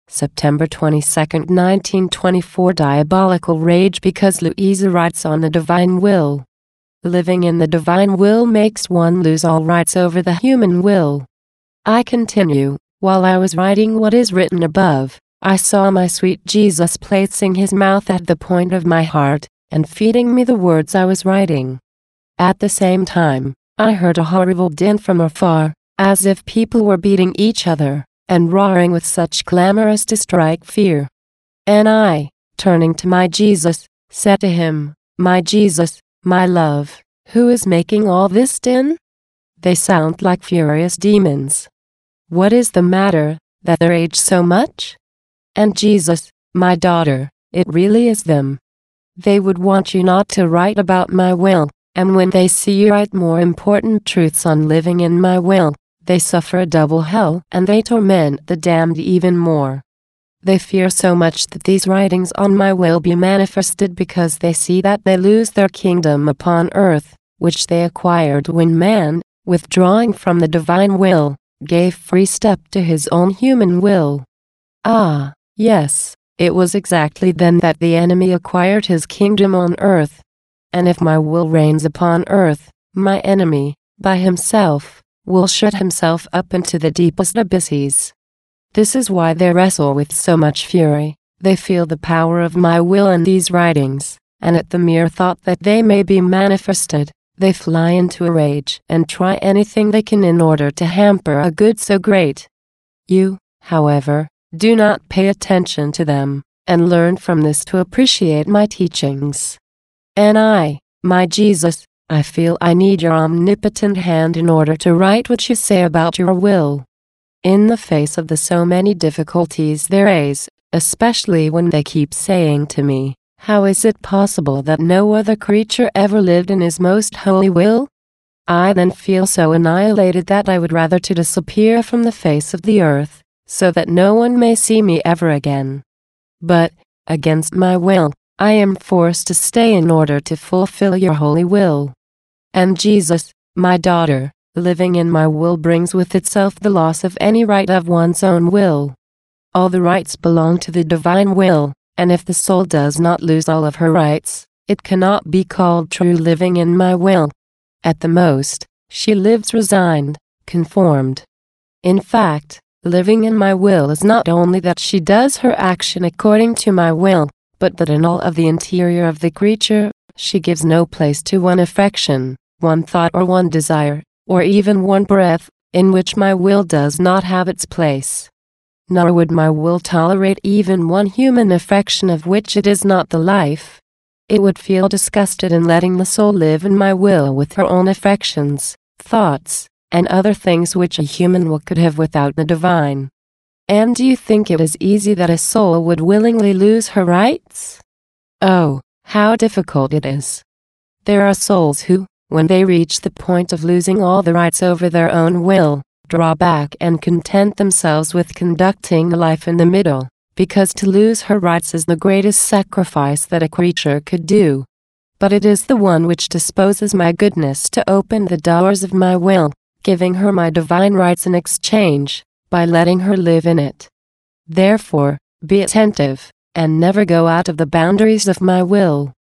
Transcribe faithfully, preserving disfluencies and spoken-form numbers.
September twenty-second, nineteen twenty-four. Diabolical rage because Louisa writes on the divine will. Living in the divine will makes one lose all rights over the human will. I continue, while I was writing what is written above, I saw my sweet Jesus placing his mouth at the point of my heart, and feeding me the words I was writing. At the same time, I heard a horrible din from afar, as if people were beating each other, and roaring with such clamor as to strike fear. And I, turning to my Jesus, said to him, My Jesus, my love, who is making all this din? They sound like furious demons. What is the matter, that they rage so much? And Jesus, my daughter, it really is them. They would want you not to write about my will, and when they see you write more important truths on living in my will, they suffer a double hell and they torment the damned even more. They fear so much that these writings on my will be manifested because they see that they lose their kingdom upon earth, which they acquired when man, withdrawing from the divine will, gave free step to his own human will. Ah, yes, it was exactly then that the enemy acquired his kingdom on earth. And if my will reigns upon earth, my enemy, by himself, will shut himself up into the deepest abysses. This is why they wrestle with so much fury. They feel the power of my will in these writings, and at the mere thought that they may be manifested, they fly into a rage and try anything they can in order to hamper a good so great. You, however, do not pay attention to them, and learn from this to appreciate my teachings. And I, my Jesus, I feel I need your omnipotent hand in order to write what you say about your will. In the face of the so many difficulties there is, especially when they keep saying to me, how is it possible that no other creature ever lived in his most holy will? I then feel so annihilated that I would rather to disappear from the face of the earth, so that no one may see me ever again. But, against my will, I am forced to stay in order to fulfill your holy will. And Jesus, my daughter, living in my will brings with itself the loss of any right of one's own will. All the rights belong to the divine will, and if the soul does not lose all of her rights, it cannot be called true living in my will. At the most, she lives resigned, conformed. In fact, living in my will is not only that she does her action according to my will, but that in all of the interior of the creature, she gives no place to one affection, one thought or one desire, or even one breath, in which my will does not have its place. Nor would my will tolerate even one human affection of which it is not the life. It would feel disgusted in letting the soul live in my will with her own affections, thoughts, and other things which a human will could have without the divine. And do you think it is easy that a soul would willingly lose her rights? Oh, how difficult it is. There are souls who, when they reach the point of losing all the rights over their own will, draw back and content themselves with conducting life in the middle, because to lose her rights is the greatest sacrifice that a creature could do. But it is the one which disposes my goodness to open the doors of my will, giving her my divine rights in exchange, by letting her live in it. Therefore, be attentive, and never go out of the boundaries of my will.